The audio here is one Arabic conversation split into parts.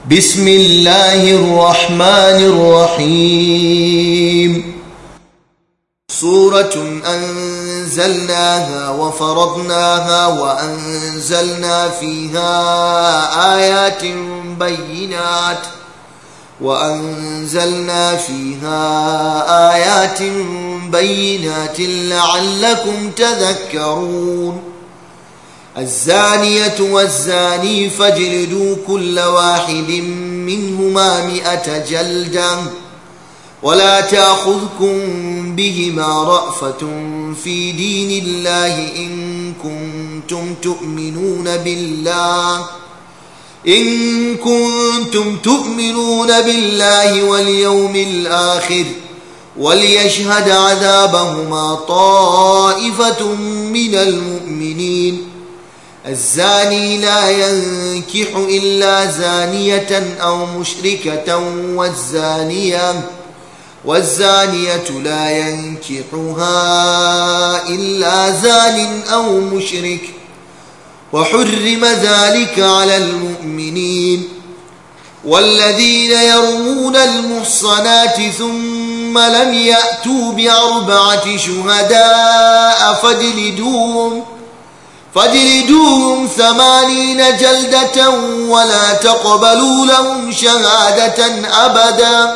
بسم الله الرحمن الرحيم. سورة أنزلناها وفرضناها وأنزلنا فيها آيات بينات لعلكم تذكرون. الزانية والزاني فاجلدوا كل واحد منهما 100 جلدة ولا تأخذكم بهما رأفة في دين الله إن كنتم تؤمنون بالله واليوم الآخر وليشهد عذابهما طائفة من المؤمنين. الزاني لا ينكح إلا زانية أو مشركة والزانية لا ينكحها إلا زان أو مشرك وحرم ذلك على المؤمنين. والذين يرمون المحصنات ثم لم يأتوا ب4 شهداء فاجلدوهم 80 جلدة ولا تقبلوا لهم شهادة أبدا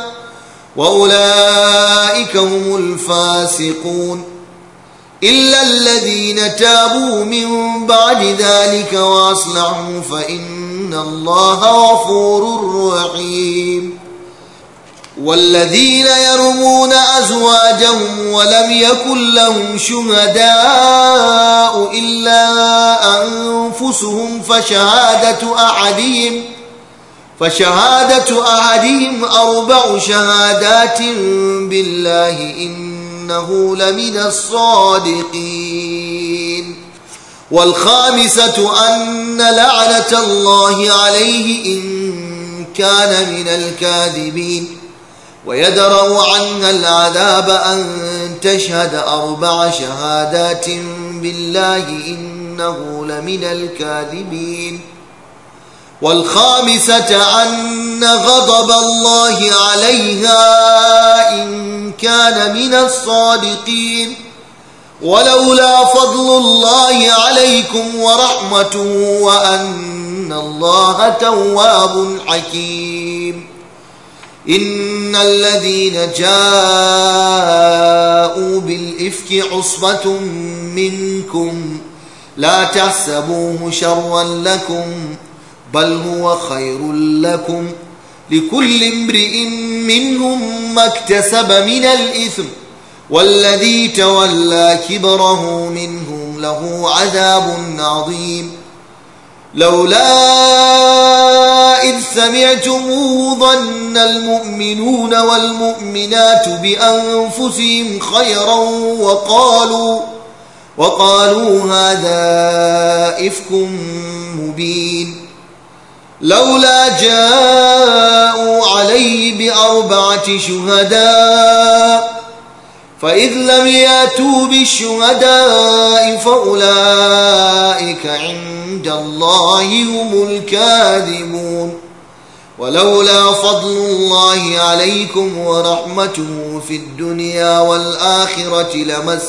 وأولئك هم الفاسقون. إلا الذين تابوا من بعد ذلك وأصلحوا فإن الله غفور رحيم. والذين يرمون أزواجهم ولم يكن لهم شهداء إلا أنفسهم فشهادة أحدهم 4 شهادات بالله إنه لمن الصادقين. والخامسة أن لعنة الله عليه إن كان من الكاذبين. ويدرأ عنها العذاب أن تشهد 4 شهادات بالله إنه لمن الكاذبين. والخامسة أن غضب الله عليها إن كان من الصادقين. ولولا فضل الله عليكم ورحمته وأن الله تواب حكيم. إن الذين جاءوا بالإفك عصبة منكم لا تحسبوه شرا لكم بل هو خير لكم لكل امرئ منهم ما اكتسب من الإثم والذي تولى كبره منهم له عذاب عظيم. لولا إذ سمعتموه ظن المؤمنون والمؤمنات بأنفسهم خيرا وقالوا هذا إفك مبين. لولا جاءوا عليه ب4 شهداء فإذ لم يأتوا بالشهداء فأولئك عند الله هم الكاذبون. ولولا فضل الله عليكم ورحمته في الدنيا والآخرة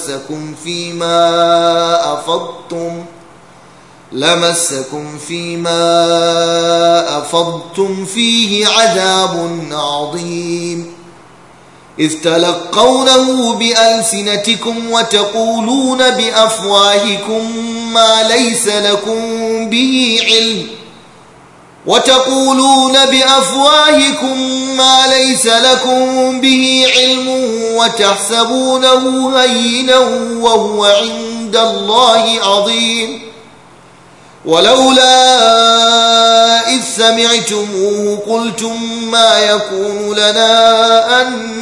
لمسكم فيما أفضتم فيه عذاب عظيم. إذ تلقونه بألسنتكم وتقولون بأفواهكم ما ليس لكم به علم وتحسبونه هينا وهو عند الله عظيم. ولولا إذ سمعتموه قلتم ما يكون لنا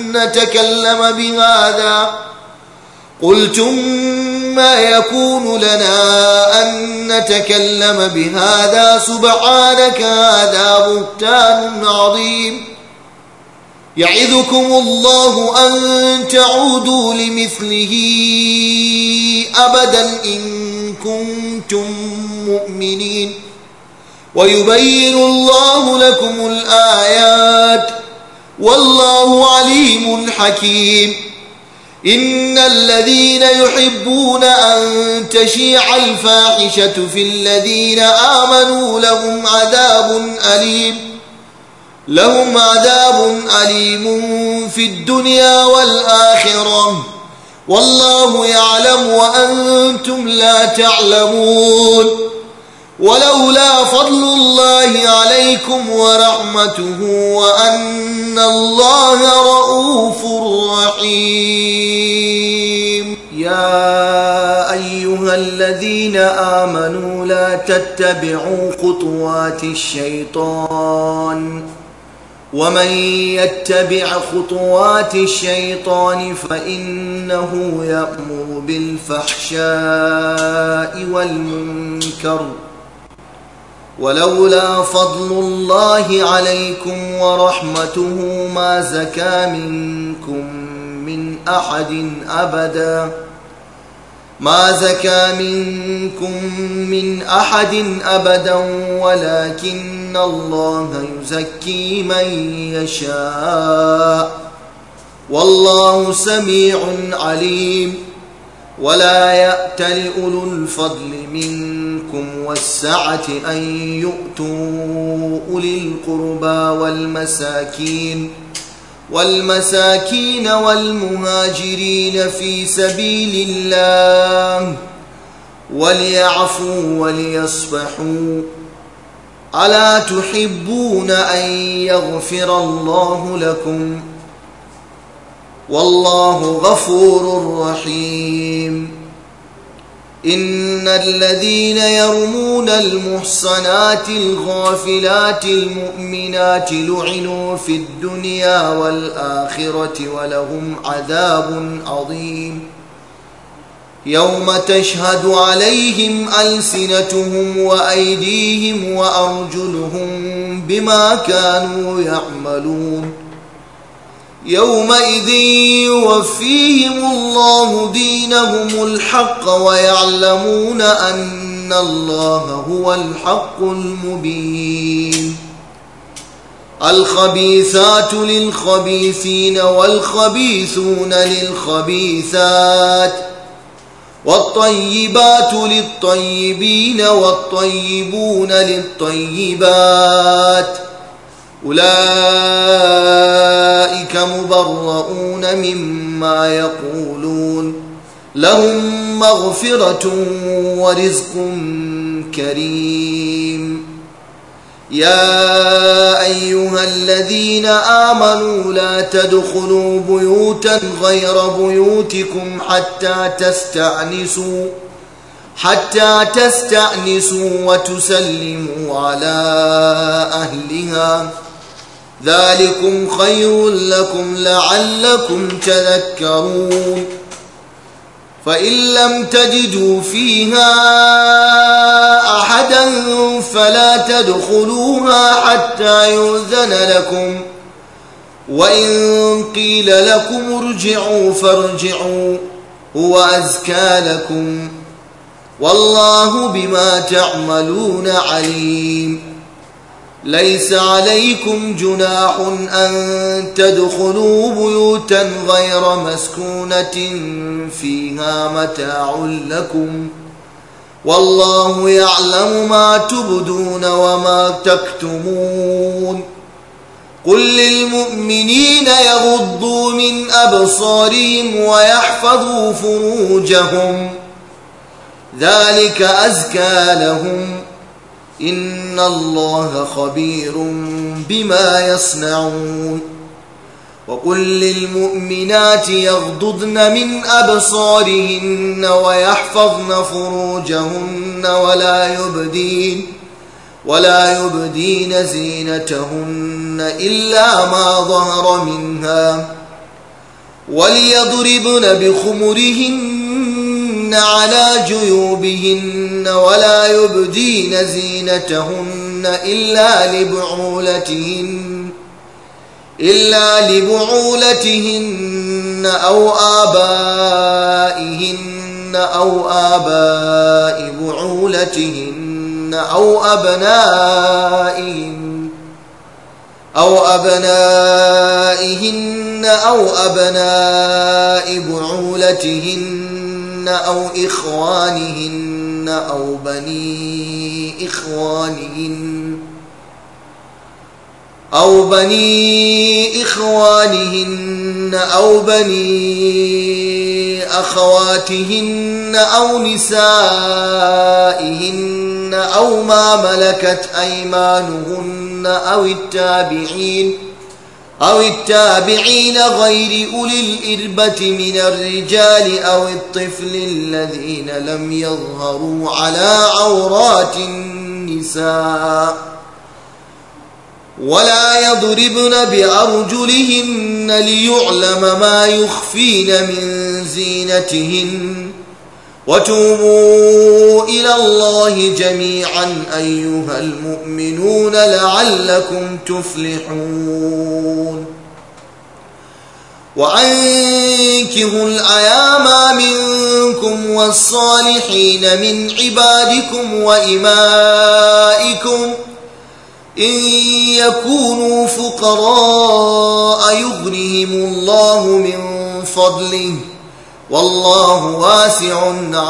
أن نتكلم بهذا سبحانك هذا بهتان عظيم. يعظكم الله أن تعودوا لمثله أبدا إن كنتم مؤمنين. ويبين الله لكم الآيات والله عليم حكيم. إن الذين يحبون أن تشيع الفاحشة في الذين آمنوا لهم عذاب أليم في الدنيا والآخرة والله يعلم وأنتم لا تعلمون. ولولا فضل الله عليكم ورحمته وأن الله رؤوف رحيم. يا أيها الذين آمنوا لا تتبعوا خطوات الشيطان ومن يتبع خطوات الشيطان فإنه يأمر بالفحشاء والمنكر ولولا فضل الله عليكم ورحمته ما زكى منكم من أحد أبدا ولكن الله يزكي من يشاء والله سميع عليم. ولا يأتل أولو الفضل منكم والسعة أن يؤتوا أولي القربى والمساكين والمهاجرين في سبيل الله وليعفوا وليصفحوا ألا تحبون أن يغفر الله لكم والله غفور رحيم. إن الذين يرمون المحصنات الغافلات المؤمنات لعنوا في الدنيا والآخرة ولهم عذاب عظيم يوم تشهد عليهم ألسنتهم وأيديهم وأرجلهم بما كانوا يعملون. يومئذ يوفيهم الله دينهم الحق ويعلمون أن الله هو الحق المبين. الخبيثات للخبيثين والخبيثون للخبيثات والطيبات للطيبين والطيبون للطيبات أولئك مبرؤون مما يقولون لهم مغفرة ورزق كريم. يا أيها الذين آمنوا لا تدخلوا بيوتا غير بيوتكم حتى تستأنسوا وتسلموا على أهلها ذلكم خير لكم لعلكم تذكرون. فإن لم تجدوا فيها أحدا فلا تدخلوها حتى يؤذن لكم وإن قيل لكم ارجعوا فارجعوا هو أزكى لكم والله بما تعملون عليم. ليس عليكم جناح أن تدخلوا بيوتا غير مسكونة فيها متاع لكم والله يعلم ما تبدون وما تكتمون. قل للمؤمنين يغضوا من أبصارهم ويحفظوا فروجهم ذلك أزكى لهم إن الله خبير بما يصنعون. وقل للمؤمنات يغضضن من أبصارهن ويحفظن فروجهن ولا يبدين زينتهن إلا ما ظهر منها وليضربن بخمرهن على جيوبهن ولا يبدين زينتهن إلا لبعولتهن أو آبائهن أو آباء بعولتهن أو أبناء بعولتهن أو إخوانهن أو بني إخوانهن أو بني أخواتهن أو نسائهن أو ما ملكت أيمانهن أو التابعين غير أولي الإربة من الرجال أو الطفل الذين لم يظهروا على عورات النساء ولا يضربن بأرجلهن ليعلم ما يخفين من زينتهن وتوبوا إلى الله جميعا أيها المؤمنون لعلكم تفلحون وأنكحوا الأيام منكم والصالحين من عبادكم وإمائكم إن يكونوا فقراء يغنهم الله من فضله والله واسع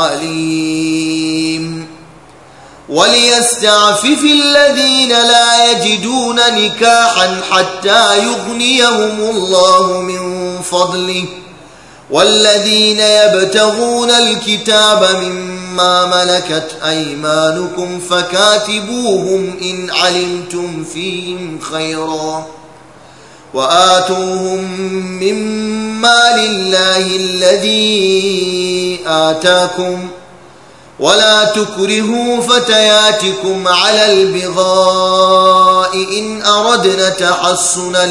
عليم وليستعفف الذين لا يجدون نكاحا حتى يغنيهم الله من فضله والذين يبتغون الكتاب مما ملكت أيمانكم فكاتبوهم إن علمتم فيهم خيرا وآتوهم مما لله الذي آتاكم ولا تكرهوا فتياتكم على البغاء إن أردنا تحصنا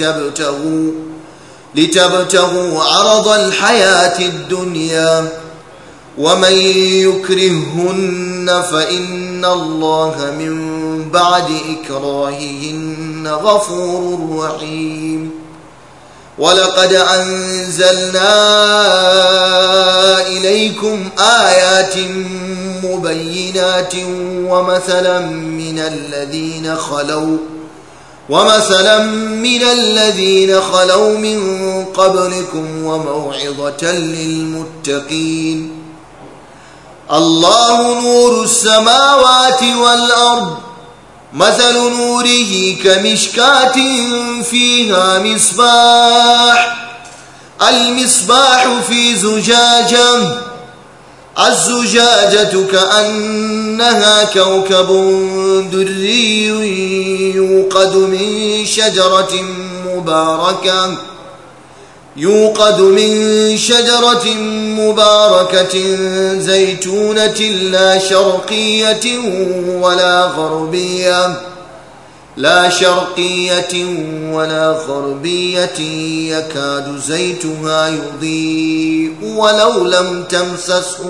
لتبتغوا عرض الحياة الدنيا ومن يكرههن فإن الله من بعد إكراههن غفور رحيم ولقد أنزلنا إليكم آيات مبينات ومثلا من الذين خلوا من قبلكم وموعظة للمتقين الله نور السماوات والأرض مثل نوره كمشكاة فيها المصباح في زجاجة الزجاجة كأنها كوكب دري يوقد من شجرة مباركة زيتونة لا شرقية ولا غربية يكاد زيتها يضيء ولو لم تمسسه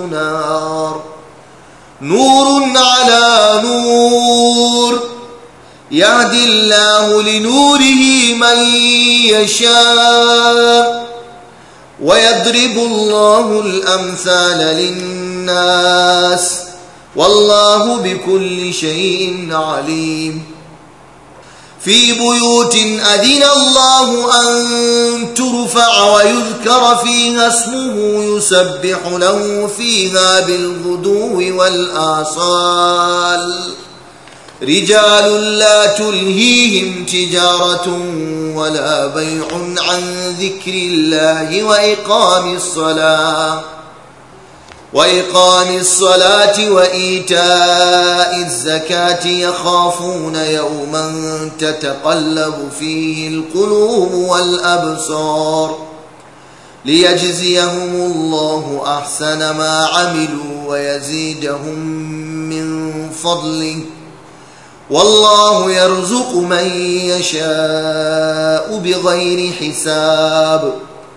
نور على نور يهدي الله لنوره من يشاء ويضرب الله الأمثال للناس والله بكل شيء عليم في بيوت أذن الله أن ترفع ويذكر فيها اسمه يسبح له فيها بالغدو والآصال رجال لا تلهيهم تجارة ولا بيع عن ذكر الله وإقام الصلاة وإيتاء الزكاة يخافون يوما تتقلب فيه القلوب والأبصار ليجزيهم الله أحسن ما عملوا ويزيدهم من فضله والله يرزق من يشاء بغير حساب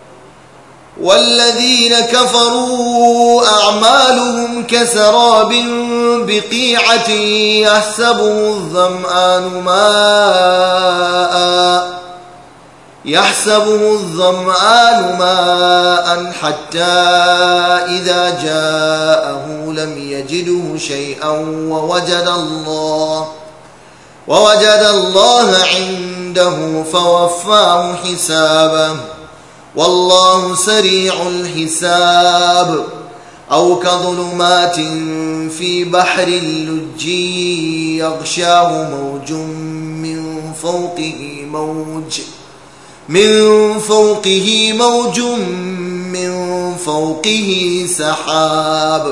والذين كفروا أعمالهم كسراب بقيعة يحسبه الظمآن ماء حتى إذا جاءه لم يجده شيئا ووجد الله عنده فوفاه حسابه والله سريع الحساب أو كظلمات في بحر لجي يغشاه موج من فوقه سحاب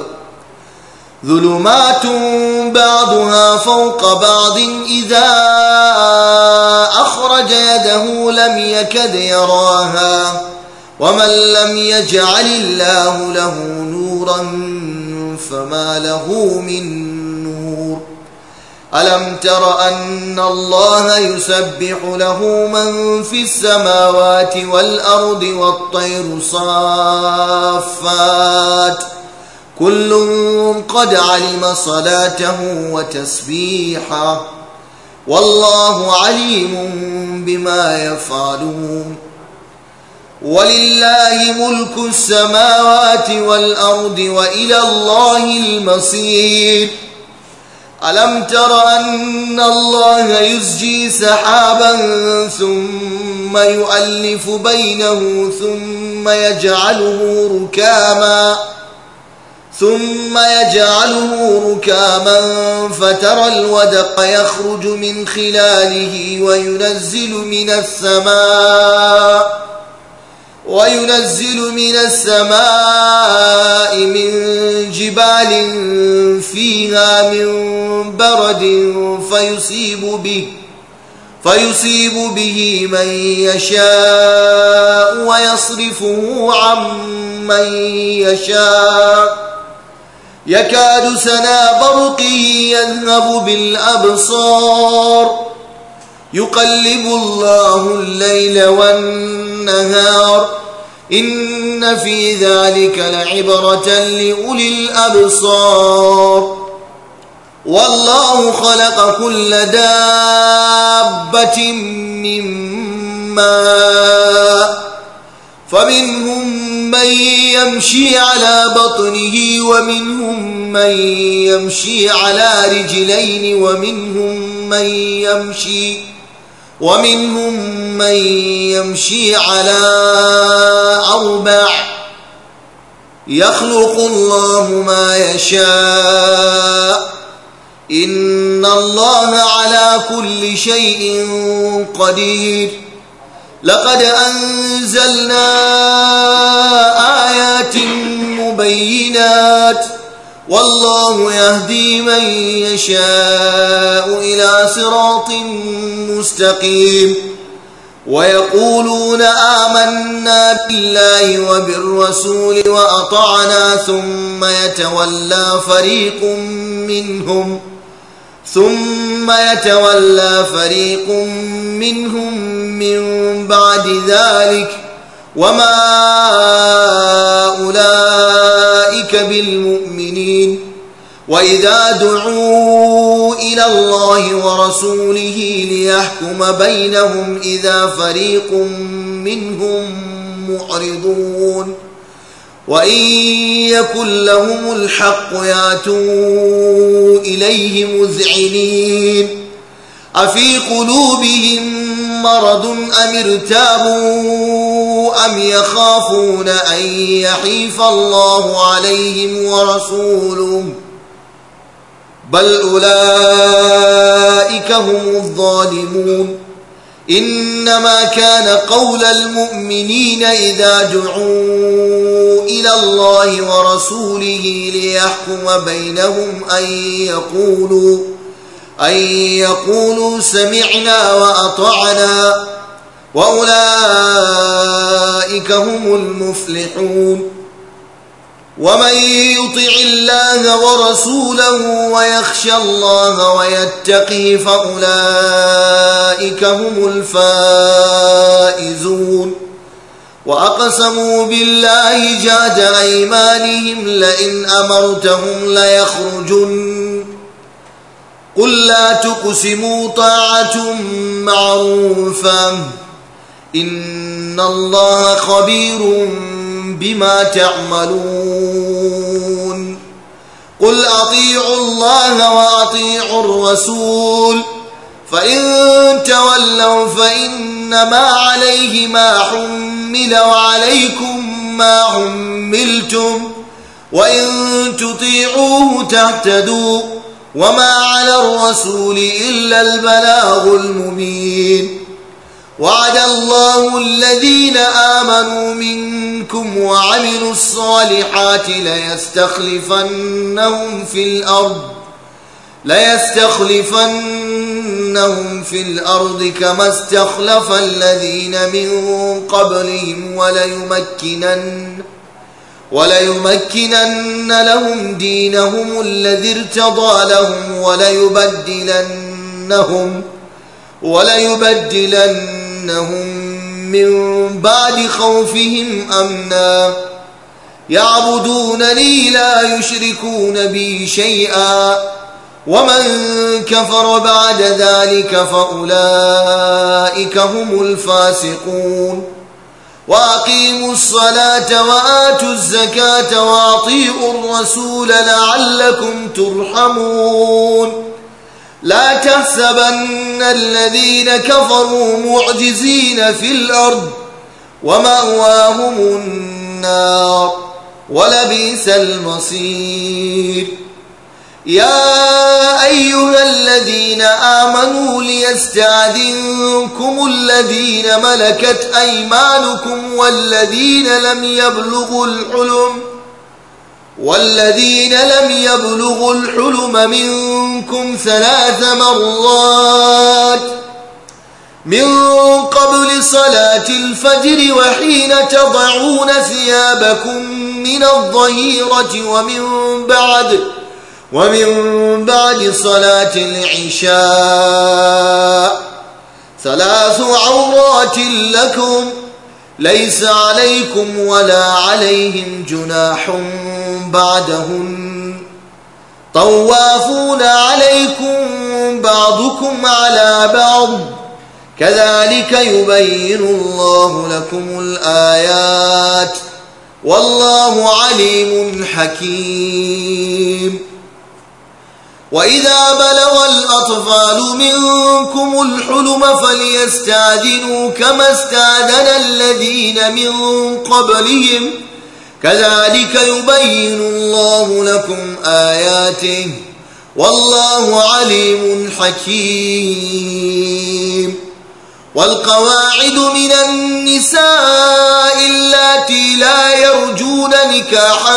ظلمات بعضها فوق بعض إذا أخرج يده لم يكد يراها ومن لم يجعل الله له نورا فما له من نور ألم تر أن الله يسبح له من في السماوات والأرض والطير صافات كل قد علم صلاته وتسبيحه والله عليم بما يفعلون ولله ملك السماوات والأرض وإلى الله المصير ألم تر أن الله يزجي سحابا ثم يؤلف بينه ثم يجعله ركاما فترى الودق يخرج من خلاله وينزل من السماء من جبال فيها من برد فيصيب به من يشاء ويصرفه عن من يشاء يكاد سنا برقه يذهب بالأبصار يقلب الله الليل والنهار إن في ذلك لعبرة لأولي الأبصار والله خلق كل دابة من ماء فمنهم من يمشي على بطنه ومنهم من يمشي على رجلين ومنهم من يمشي على أربع يخلق الله ما يشاء إن الله على كل شيء قدير لقد أنزلنا آيات مبينات والله يهدي من يشاء إلى صراط مستقيم ويقولون آمنا بالله وبالرسول وأطعنا ثم يتولى فريق منهم من بعد ذلك وما أولئك بالمؤمنين وإذا دعوا إلى الله ورسوله ليحكم بينهم إذا فريق منهم معرضون وإن يكن لهم الحق يأتوا إليه مذعنين أفي قلوبهم مرض أم ارتابوا أم يخافون أن يحيف الله عليهم ورسوله بل أولئك هم الظالمون إنما كان قول المؤمنين إذا دعوا إلى الله ورسوله ليحكم بينهم أن يقولوا سمعنا وأطعنا وأولئك هم المفلحون ومن يطع الله ورسوله ويخشى الله ويتقه فأولئك هم الفائزون وأقسموا بالله جهد أيمانهم لئن أمرتهم ليخرجن قل لا تقسموا طاعة معروفة إن الله خبير بما تعملون قل أطيعوا الله وأطيعوا الرسول فإن تولوا فإنما عليه ما حمل وعليكم ما حملتم وإن تطيعوه تهتدوا وما على الرسول إلا البلاغ المبين وعد الله الذين آمنوا منكم وعملوا الصالحات ليستخلفنهم في الأرض كما استخلف الذين من قبلهم وليمكنن لهم دينهم الذي ارتضى لهم وليبدلنهم من بعد خوفهم أمنا يعبدونني لا يشركون بي شيئا ومن كفر بعد ذلك فأولئك هم الفاسقون وأقيموا الصلاة وآتوا الزكاة وأطيعوا الرسول لعلكم ترحمون لا تحسبن الذين كفروا معجزين في الأرض ومأواهم النار ولبئس المصير يا أيها الذين آمنوا ليستأذنكم الذين ملكت أيمانكم والذين لم يبلغوا الحلم منكم 3 مرات من قبل صلاة الفجر وحين تضعون ثيابكم من الظهيرة ومن بعد صلاة العشاء 3 عورات لكم ليس عليكم ولا عليهم جناح بعدهن طوافون عليكم بعضكم على بعض كذلك يبين الله لكم الآيات والله عليم حكيم وإذا بلغ الأطفال منكم الحلم فليستأذنوا كما استأذن الذين من قبلهم كذلك يبين الله لكم آياته والله عليم حكيم والقواعد من النساء اللاتي لا يرجون نكاحا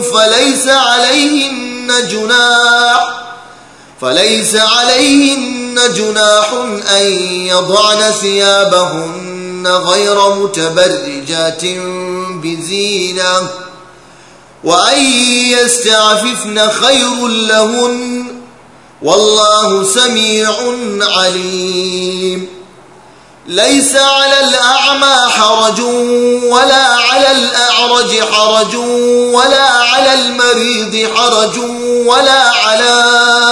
فليس عليهن جناح أن يضعن ثيابهن غير متبرجات بزينة وأن يستعففن خير لهن والله سميع عليم ليس على الأعمى حرج ولا على الأعرج حرج ولا على المريض حرج ولا على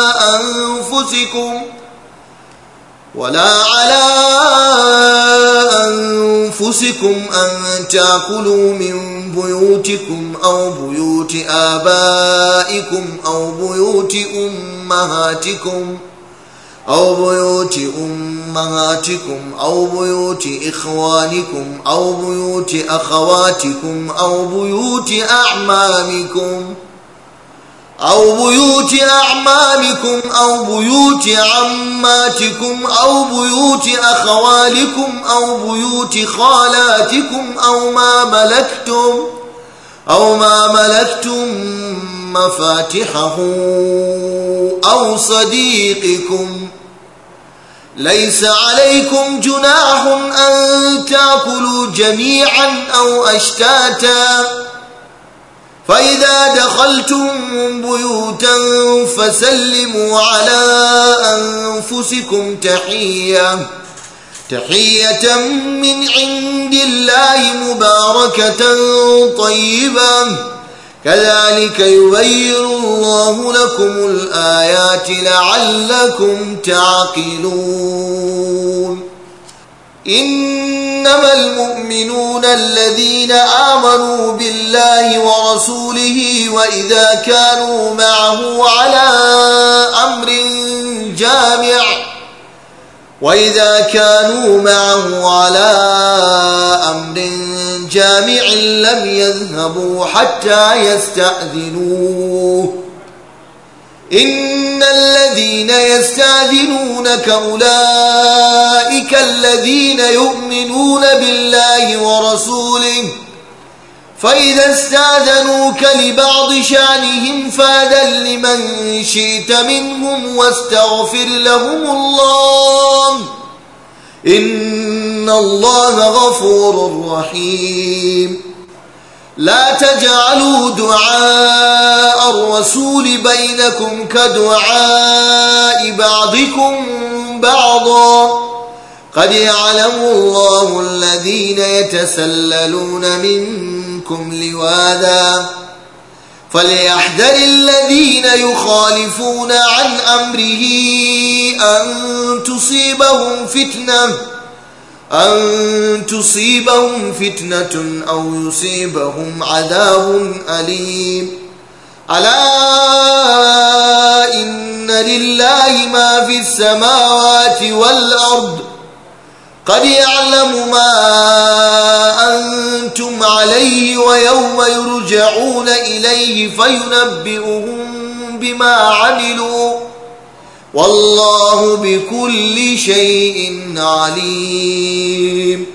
أنفسكم أن تأكلوا من بيوتكم أو بيوت آبائكم أو بيوت أمهاتكم أو بيوت إخوانكم أو بيوت أخواتكم أو بيوت أعمامكم أو بيوت عماتكم أو بيوت أخوالكم أو بيوت خالاتكم أو ما ملكتم مفاتحه أو صديقكم ليس عليكم جناح أن تأكلوا جميعا أو أشتاتا فإذا دخلتم بيوتا فسلموا على أنفسكم تحية من عند الله مباركة طيبة كذلك يبين الله لكم الآيات لعلكم تعقلون إنما المؤمنون الذين آمنوا بالله ورسوله وإذا كانوا معه على أمر جامع لم يذهبوا حتى يستأذنوه إن الذين يستأذنونك أولئك الذين يؤمنون بالله ورسوله فإذا استأذنوك لبعض شأنهم فأذن لمن شئت منهم واستغفر لهم الله إن الله غفور رحيم لا تجعلوا دعاء الرسول بينكم كدعاء بعضكم بعضا قد يعلم الله الذين يتسللون منكم لواذا فليحذر الذين يخالفون عن أمره أن تصيبهم فتنة أو يصيبهم عذاب أليم ألا إن لله ما في السماوات والأرض قد يعلم ما أنتم عليه ويوم يرجعون إليه فينبئهم بما عملوا والله بكل شيء عليم